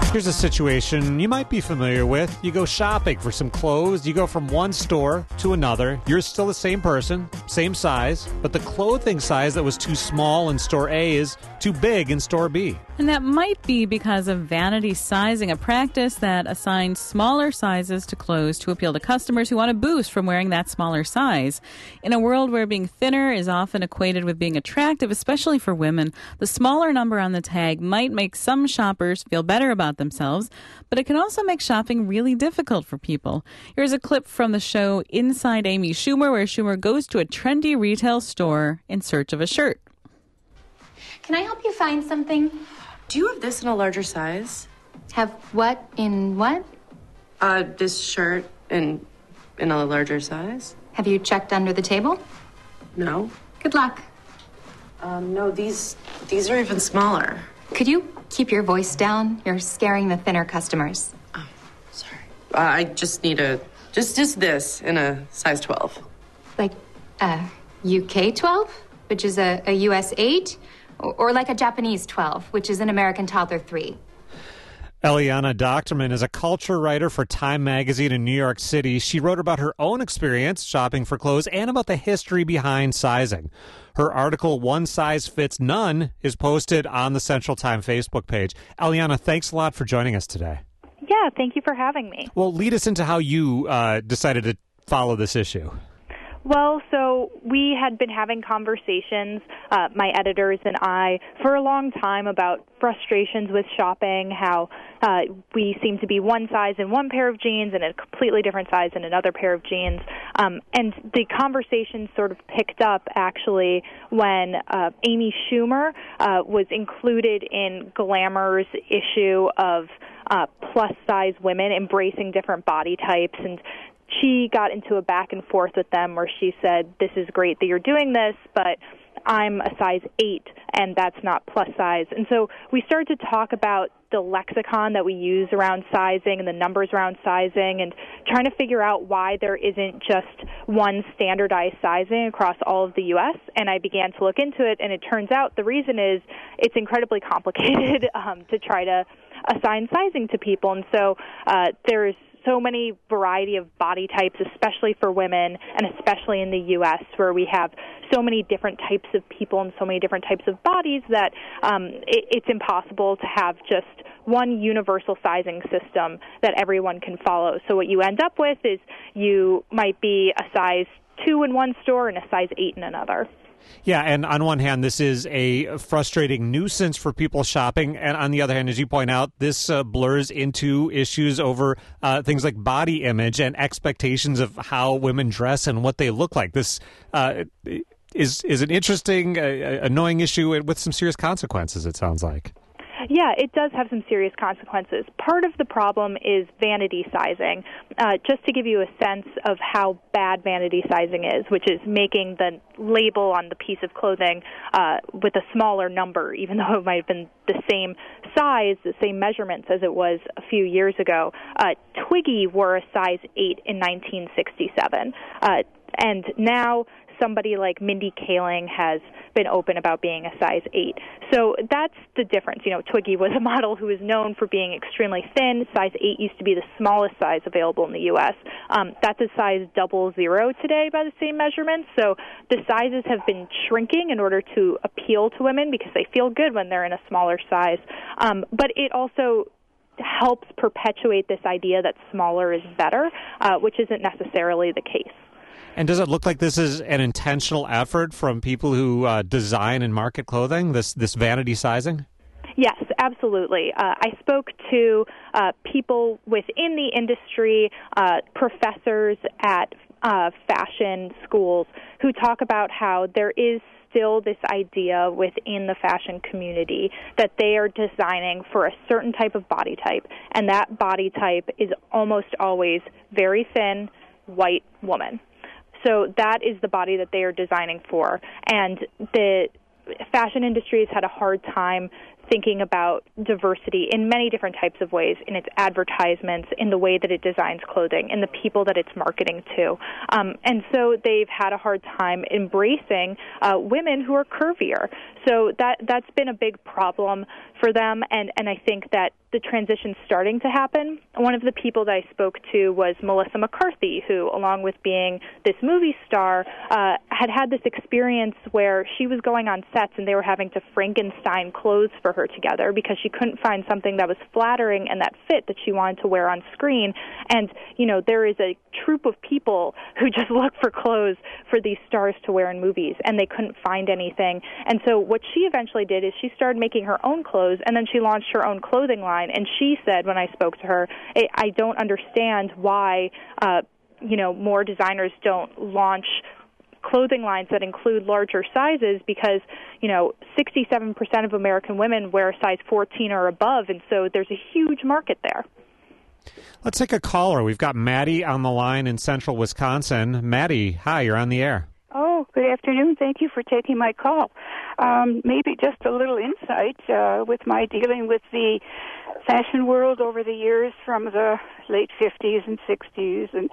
Here's a situation you might be familiar with. You go shopping for some clothes. You go from one store to another. You're still the same person, same size, but the clothing size that was too small in store A is too big in store B. And that might be because of vanity sizing, a practice that assigns smaller sizes to clothes to appeal to customers who want a boost from wearing that smaller size. In a world where being thinner is often equated with being attractive, especially for women, the smaller number on the tag might make some shoppers feel better about themselves, but it can also make shopping really difficult for people. Here's a clip from the show Inside Amy Schumer, where Schumer goes to a trendy retail store in search of a shirt. Can I help you find something? Do you have this in a larger size? Have what in what? This shirt in a larger size? Have you checked under the table? No. Good luck. No, these are even smaller. Could you keep your voice down? You're scaring the thinner customers. Oh, sorry. I just need just this in a size 12. Like UK 12, which is a US 8? Or like a Japanese 12, which is an American toddler 3. Eliana Dochterman is a culture writer for Time Magazine in New York City. She wrote about her own experience shopping for clothes and about the history behind sizing. Her article, One Size Fits None, is posted on the Central Time Facebook page. Eliana, thanks a lot for joining us today. Yeah, thank you for having me. Well, lead us into how you decided to follow this issue. Well, so we had been having conversations, my editors and I, for a long time about frustrations with shopping, how we seem to be one size in one pair of jeans and a completely different size in another pair of jeans. And the conversation sort of picked up, actually, when Amy Schumer was included in Glamour's issue of plus-size women embracing different body types, and she got into a back and forth with them where she said, this is great that you're doing this, but I'm a size 8, and that's not plus size. And so we started to talk about the lexicon that we use around sizing and the numbers around sizing and trying to figure out why there isn't just one standardized sizing across all of the U.S. And I began to look into it, and it turns out the reason is it's incredibly complicated to try to assign sizing to people. And so there's so many variety of body types, especially for women, and especially in the U.S., where we have so many different types of people and so many different types of bodies that it's impossible to have just one universal sizing system that everyone can follow. So what you end up with is you might be a size 2 in one store and a size 8 in another. Yeah, and on one hand, this is a frustrating nuisance for people shopping. And on the other hand, as you point out, this blurs into issues over things like body image and expectations of how women dress and what they look like. This is an interesting, annoying issue with some serious consequences, it sounds like. Yeah, it does have some serious consequences. Part of the problem is vanity sizing. Just to give you a sense of how bad vanity sizing is, which is making the label on the piece of clothing with a smaller number, even though it might have been the same size, the same measurements as it was a few years ago. Twiggy wore a size 8 in 1967, and now somebody like Mindy Kaling has been open about being a size 8. So that's the difference. You know, Twiggy was a model who was known for being extremely thin. Size 8 used to be the smallest size available in the U.S. That's a size 00 today by the same measurements. So the sizes have been shrinking in order to appeal to women because they feel good when they're in a smaller size. But it also helps perpetuate this idea that smaller is better, which isn't necessarily the case. And does it look like this is an intentional effort from people who design and market clothing, this vanity sizing? Yes, absolutely. I spoke to people within the industry, professors at fashion schools, who talk about how there is still this idea within the fashion community that they are designing for a certain type of body type, and that body type is almost always very thin, white woman. So that is the body that they are designing for. And the fashion industry has had a hard time thinking about diversity in many different types of ways, in its advertisements, in the way that it designs clothing, in the people that it's marketing to. And so they've had a hard time embracing women who are curvier. So that's been a big problem for them, and I think that the transition starting to happen. One of the people that I spoke to was Melissa McCarthy, who, along with being this movie star, had this experience where she was going on sets and they were having to Frankenstein clothes for her together because she couldn't find something that was flattering and that fit that she wanted to wear on screen. And, there is a troupe of people who just look for clothes for these stars to wear in movies, and they couldn't find anything. And so what she eventually did is she started making her own clothes, and then she launched her own clothing line. And she said, when I spoke to her, I don't understand why, more designers don't launch clothing lines that include larger sizes because, 67% of American women wear a size 14 or above, and so there's a huge market there. Let's take a caller. We've got Maddie on the line in central Wisconsin. Maddie, hi, you're on the air. Oh, good afternoon. Thank you for taking my call. Maybe just a little insight with my dealing with the fashion world over the years from the late 50s and 60s. And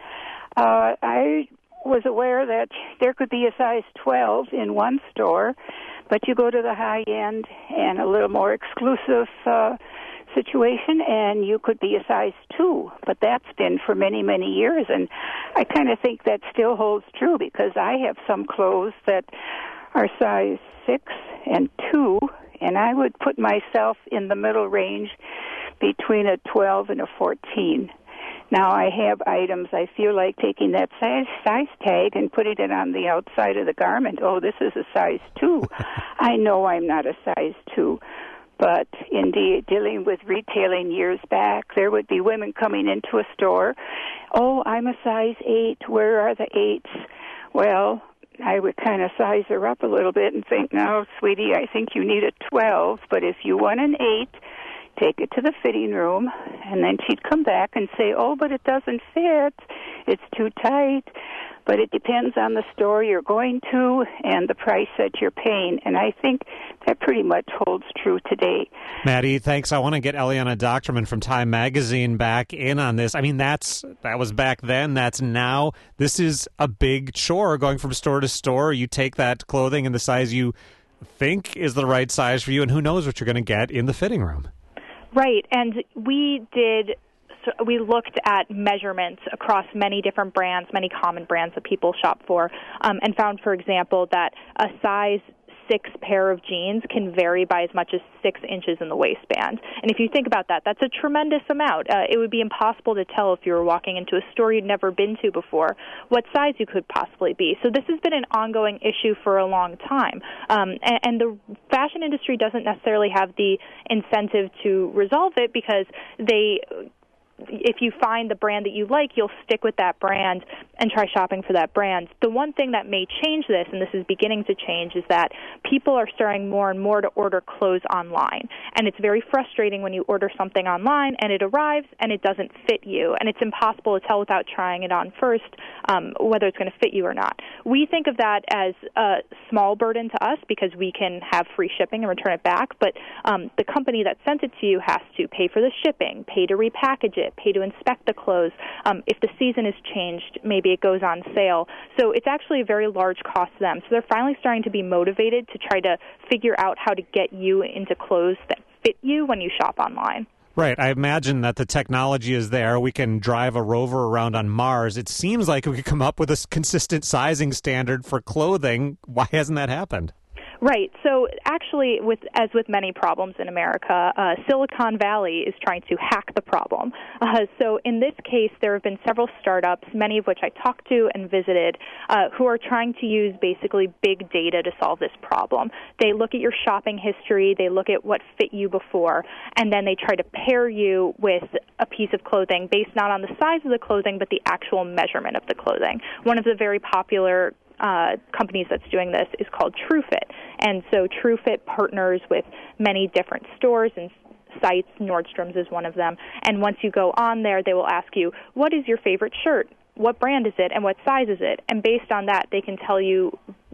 I was aware that there could be a size 12 in one store, but you go to the high end and a little more exclusive situation, and you could be a size 2, but that's been for many, many years, and I kind of think that still holds true because I have some clothes that are size 6 and 2, and I would put myself in the middle range between a 12 and a 14. Now, I have items, I feel like taking that size tag and putting it on the outside of the garment. Oh, this is a size 2. I know I'm not a size 2. But in dealing with retailing years back, there would be women coming into a store. Oh, I'm a size 8. Where are the 8s? Well, I would kind of size her up a little bit and think, no, sweetie, I think you need a 12. But if you want an 8, take it to the fitting room. And then she'd come back and say, oh, but it doesn't fit. It's too tight. But it depends on the store you're going to and the price that you're paying. And I think that pretty much holds true today. Maddie, thanks. I want to get Eliana Docterman from Time Magazine back in on this. I mean, that was back then. That's now. This is a big chore going from store to store. You take that clothing and the size you think is the right size for you, and who knows what you're going to get in the fitting room. Right. And we looked at measurements across many different brands, many common brands that people shop for, and found, for example, that a size 6 pair of jeans can vary by as much as 6 inches in the waistband. And if you think about that, that's a tremendous amount. It would be impossible to tell if you were walking into a store you'd never been to before what size you could possibly be. So this has been an ongoing issue for a long time. And the fashion industry doesn't necessarily have the incentive to resolve it because if you find the brand that you like, you'll stick with that brand and try shopping for that brand. The one thing that may change this, and this is beginning to change, is that people are starting more and more to order clothes online. And it's very frustrating when you order something online and it arrives and it doesn't fit you. And it's impossible to tell without trying it on first whether it's going to fit you or not. We think of that as a small burden to us because we can have free shipping and return it back. But the company that sent it to you has to pay for the shipping, pay to repackage it, pay to inspect the clothes. If the season is changed, maybe it goes on sale. So it's actually a very large cost to them. So they're finally starting to be motivated to try to figure out how to get you into clothes that fit you when you shop online. Right. I imagine that the technology is there. We can drive a rover around on Mars. It seems like we could come up with a consistent sizing standard for clothing. Why hasn't that happened? Right. So actually, as with many problems in America, Silicon Valley is trying to hack the problem. So in this case, there have been several startups, many of which I talked to and visited, who are trying to use basically big data to solve this problem. They look at your shopping history, they look at what fit you before, and then they try to pair you with a piece of clothing based not on the size of the clothing, but the actual measurement of the clothing. One of the very popular companies that's doing this is called TrueFit. And so TrueFit partners with many different stores and sites. Nordstrom's is one of them. And once you go on there, they will ask you, what is your favorite shirt? What brand is it and what size is it? And based on that, they can tell you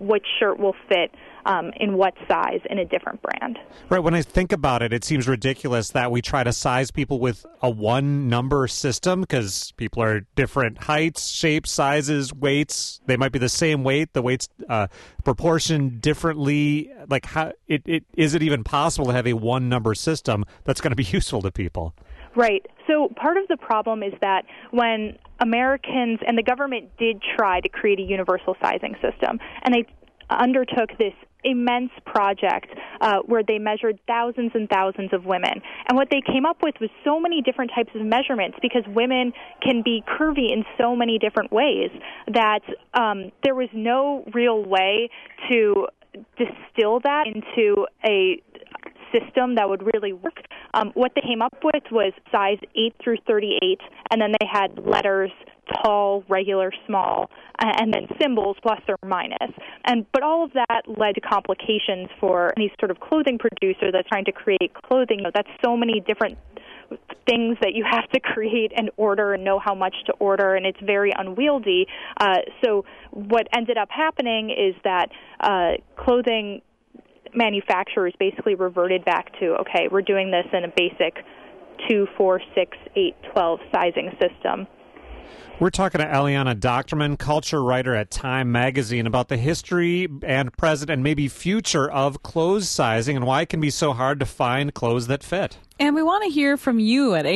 which shirt will fit in what size in a different brand. Right. When I think about it, it seems ridiculous that we try to size people with a one-number system because people are different heights, shapes, sizes, weights. They might be the same weight. The weight's proportioned differently. Like, how is it even possible to have a one-number system that's going to be useful to people? Right. So part of the problem is that when Americans and the government did try to create a universal sizing system, and they undertook this immense project where they measured thousands and thousands of women. And what they came up with was so many different types of measurements because women can be curvy in so many different ways that there was no real way to distill that into a system that would really work. What they came up with was size 8 through 38, and then they had letters, tall, regular, small, and then symbols plus or minus. But all of that led to complications for any sort of clothing producer that's trying to create clothing. That's so many different things that you have to create and order and know how much to order, and it's very unwieldy. So what ended up happening is that clothing manufacturers basically reverted back to, okay, we're doing this in a basic 2, 4, 6, 8, 12 sizing system. We're talking to Eliana Dochterman, culture writer at Time Magazine, about the history and present and maybe future of clothes sizing and why it can be so hard to find clothes that fit. And we want to hear from you at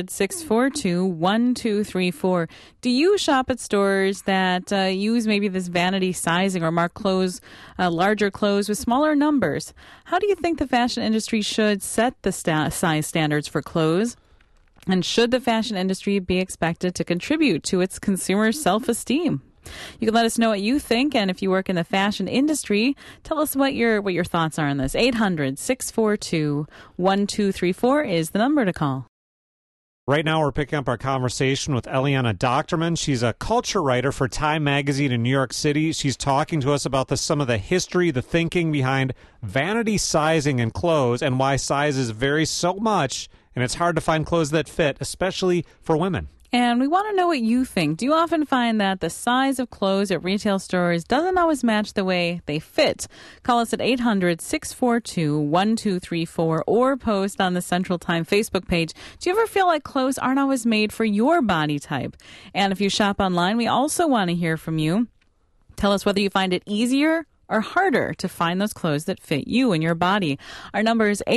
800-642-1234. Do you shop at stores that use maybe this vanity sizing or mark clothes, larger clothes with smaller numbers? How do you think the fashion industry should set the size standards for clothes? And should the fashion industry be expected to contribute to its consumers' self-esteem? You can let us know what you think, and if you work in the fashion industry, tell us what your thoughts are on this. 800-642-1234 is the number to call. Right now, we're picking up our conversation with Eliana Dochterman. She's a culture writer for Time Magazine in New York City. She's talking to us about some of the history, the thinking behind vanity sizing in clothes and why sizes vary so much, and it's hard to find clothes that fit, especially for women. And we want to know what you think. Do you often find that the size of clothes at retail stores doesn't always match the way they fit? Call us at 800-642-1234 or post on the Central Time Facebook page. Do you ever feel like clothes aren't always made for your body type? And if you shop online, we also want to hear from you. Tell us whether you find it easier or harder to find those clothes that fit you and your body. Our number is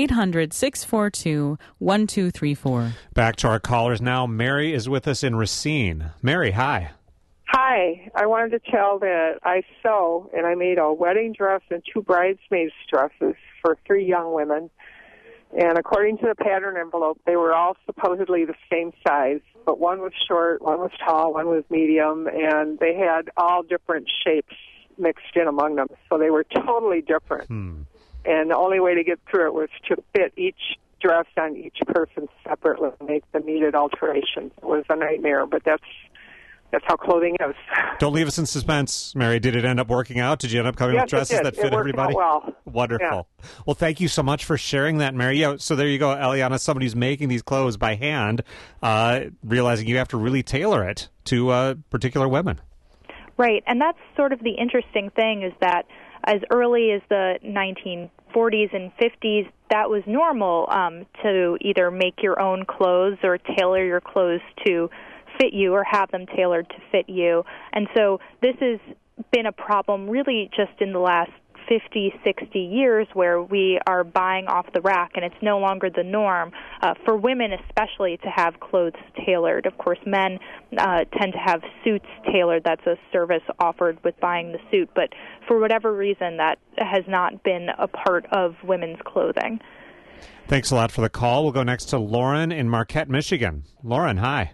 800-642-1234. Back to our callers now. Mary is with us in Racine. Mary, hi. Hi. I wanted to tell that I sew, and I made a wedding dress and 2 bridesmaids dresses for 3 young women. And according to the pattern envelope, they were all supposedly the same size, but one was short, one was tall, one was medium, and they had all different shapes mixed in among them, so they were totally different. And the only way to get through it was to fit each dress on each person separately and make the needed alterations. It was a nightmare, but that's how clothing is. Don't leave us in suspense, Mary. Did it end up working out? Did you end up coming with dresses that fit everybody? Well. Wonderful. Yeah. Well, thank you so much for sharing that, Mary. Yeah, so there you go, Eliana, somebody who's making these clothes by hand, realizing you have to really tailor it to particular women. Right, and that's sort of the interesting thing is that as early as the 1940s and 50s, that was normal to either make your own clothes or tailor your clothes to fit you or have them tailored to fit you. And so this has been a problem really just in the last 50, 60 years where we are buying off the rack, and it's no longer the norm for women especially to have clothes tailored. Of course, men tend to have suits tailored. That's a service offered with buying the suit, but for whatever reason, that has not been a part of women's clothing. Thanks a lot for the call. We'll go next to Lauren in Marquette, Michigan. Lauren, hi.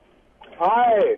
Hi.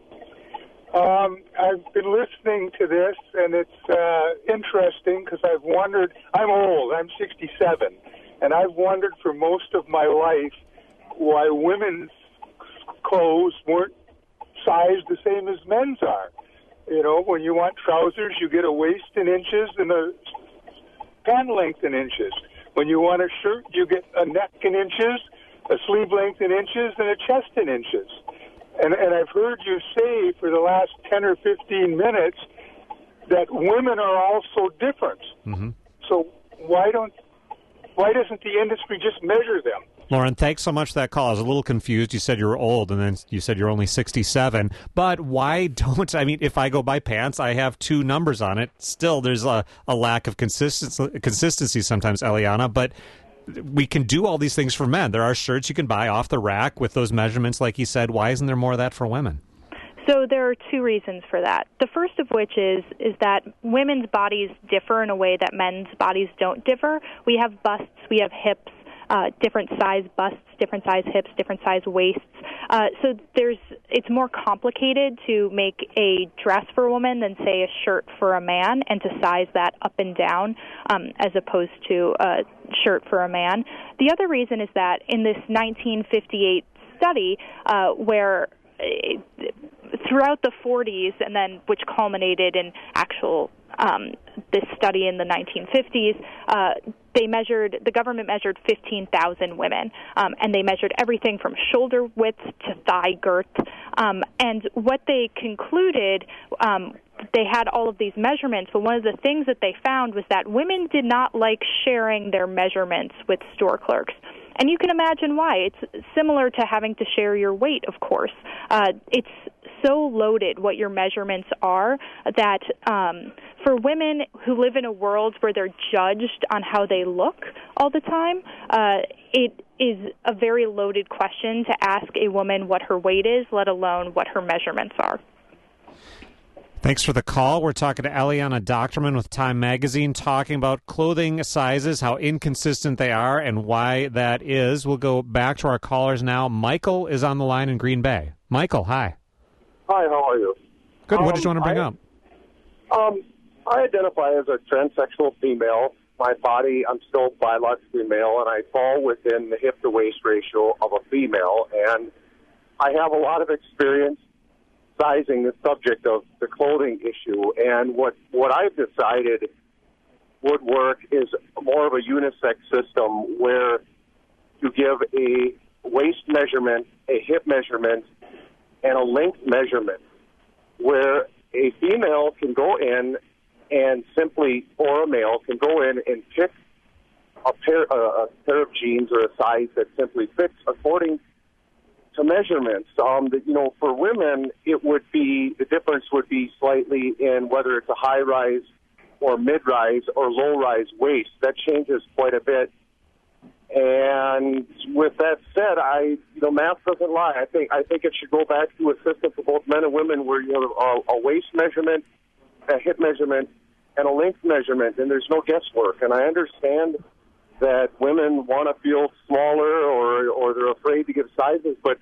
I've been listening to this, and it's interesting because I've wondered. I'm old. I'm 67, and I've wondered for most of my life why women's clothes weren't sized the same as men's are. You know, when you want trousers, you get a waist in inches and a pant length in inches. When you want a shirt, you get a neck in inches, a sleeve length in inches, and a chest in inches. And I've heard you say for the last 10 or 15 minutes that women are also different. Mm-hmm. So why doesn't the industry just measure them? Lauren, thanks so much for that call. I was a little confused. You said you were old, and then you said you're only 67. But why don't, I mean, if I go buy pants, I have two numbers on it. Still, there's a lack of consistency sometimes, Eliana. But we can do all these things for men. There are shirts you can buy off the rack with those measurements, like you said. Why isn't there more of that for women? So there are two reasons for that. The first of which is that women's bodies differ in a way that men's bodies don't differ. We have busts, we have hips, different size busts, different size hips, different size waists. So it's more complicated to make a dress for a woman than, say, a shirt for a man, and to size that up and down as opposed to a shirt for a man. The other reason is that in this 1958 study where throughout the 40s, and then which culminated in actual this study in the 1950s, the government measured 15,000 women, and they measured everything from shoulder width to thigh girth. And what they concluded, they had all of these measurements, but one of the things that they found was that women did not like sharing their measurements with store clerks. And you can imagine why. It's similar to having to share your weight, of course. It's so loaded what your measurements are that for women who live in a world where they're judged on how they look all the time, it is a very loaded question to ask a woman what her weight is, let alone what her measurements are. Thanks for the call. We're talking to Eliana Docterman with Time Magazine, talking about clothing sizes, how inconsistent they are, and why that is. We'll go back to our callers now. Michael is on the line in Green Bay. Michael, hi. Hi, how are you? Good. What did you want to bring up? I identify as a transsexual female. My body, I'm still biologically male, and I fall within the hip-to-waist ratio of a female, and I have a lot of experience sizing the subject of the clothing issue, and what I've decided would work is more of a unisex system where you give a waist measurement, a hip measurement, and a length measurement, where a female can go in and simply, or a male, can go in and pick a pair of jeans or a size that simply fits according to measurements. For women, the difference would be slightly in whether it's a high-rise or mid-rise or low-rise waist. That changes quite a bit. And with that said, math doesn't lie. I think it should go back to a system for both men and women where you have a waist measurement, a hip measurement, and a length measurement, and there's no guesswork. And I understand that women want to feel smaller or they're afraid to give sizes, but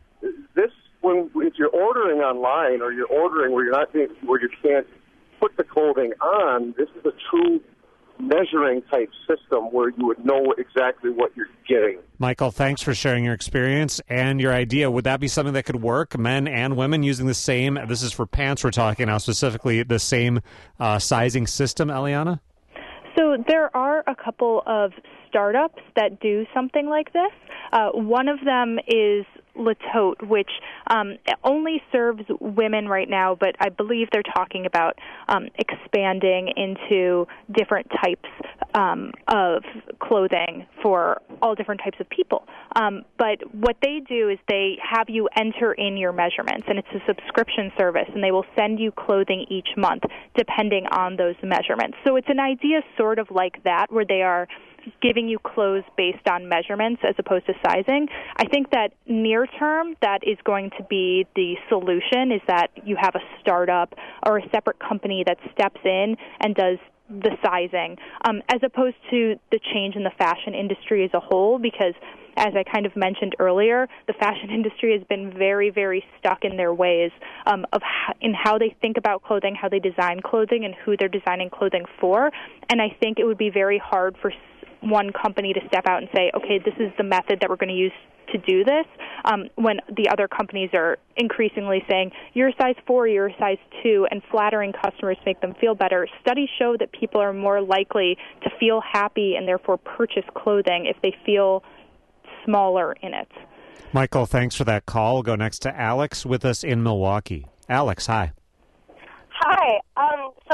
if you're ordering online or you're ordering where you can't put the clothing on, this is a true measuring type system where you would know exactly what you're getting. Michael, thanks for sharing your experience and your idea. Would that be something that could work, men and women using the same, this is for pants we're talking now, specifically the same sizing system, Eliana? So there are a couple of startups that do something like this. One of them is Le Tote, which only serves women right now, but I believe they're talking about expanding into different types of clothing for all different types of people. But what they do is they have you enter in your measurements, and it's a subscription service, and they will send you clothing each month depending on those measurements. So it's an idea sort of like that, where they are giving you clothes based on measurements as opposed to sizing. I think that near term, that is going to be the solution, is that you have a startup or a separate company that steps in and does the sizing, as opposed to the change in the fashion industry as a whole, because as I kind of mentioned earlier, the fashion industry has been very, very stuck in their ways in how they think about clothing, how they design clothing, and who they're designing clothing for. And I think it would be very hard for one company to step out and say, okay, this is the method that we're going to use to do this, when the other companies are increasingly saying, you're a size 4, you're a size 2, and flattering customers to make them feel better. Studies show that people are more likely to feel happy and therefore purchase clothing if they feel smaller in it. Michael, thanks for that call. We'll go next to Alex with us in Milwaukee. Alex, hi. Hi. So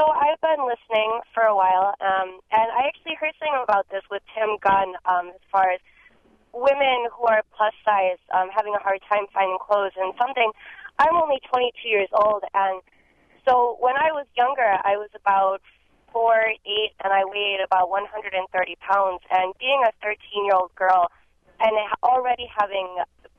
So I've been listening for a while, and I actually heard something about this with Tim Gunn as far as women who are plus size having a hard time finding clothes. And something, I'm only 22 years old, and so when I was younger, I was about 4'8", and I weighed about 130 pounds. And being a 13-year-old girl and already having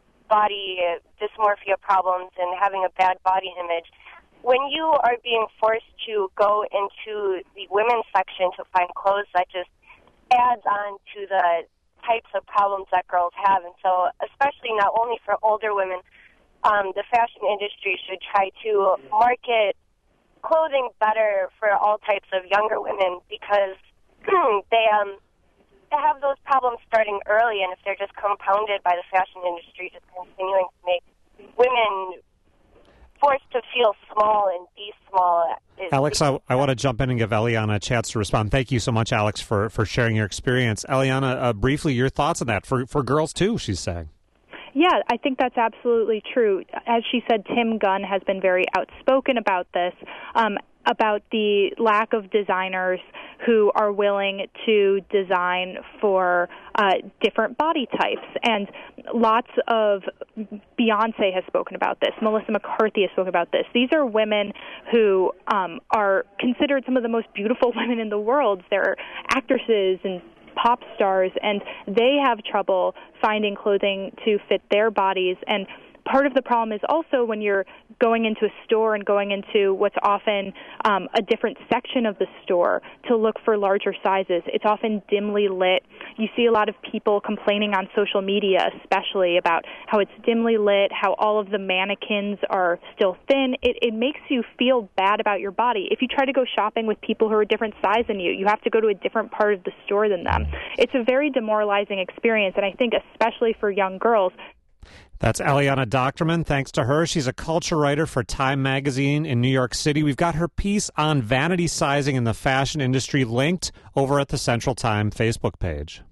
body dysmorphia problems and having a bad body image, when you are being forced to go into the women's section to find clothes, that just adds on to the types of problems that girls have. And so, especially not only for older women, the fashion industry should try to market clothing better for all types of younger women, because they have those problems starting early, and if they're just compounded by the fashion industry just continuing to make women forced to feel small and be small. Alex, I want to jump in and give Eliana a chance to respond. Thank you so much, Alex, for sharing your experience. Eliana, briefly, your thoughts on that for girls, too, she's saying. Yeah, I think that's absolutely true. As she said, Tim Gunn has been very outspoken about this, about the lack of designers who are willing to design for different body types. And lots of Beyonce has spoken about this. Melissa McCarthy has spoken about this. These are women who are considered some of the most beautiful women in the world. They're actresses and pop stars, and they have trouble finding clothing to fit their bodies. And part of the problem is also when you're going into a store and going into what's often a different section of the store to look for larger sizes. It's often dimly lit. You see a lot of people complaining on social media, especially about how it's dimly lit, how all of the mannequins are still thin. It makes you feel bad about your body. If you try to go shopping with people who are a different size than you, you have to go to a different part of the store than them. It's a very demoralizing experience, and I think especially for young girls. That's Eliana Dochterman. Thanks to her. She's a culture writer for Time Magazine in New York City. We've got her piece on vanity sizing in the fashion industry linked over at the Central Time Facebook page.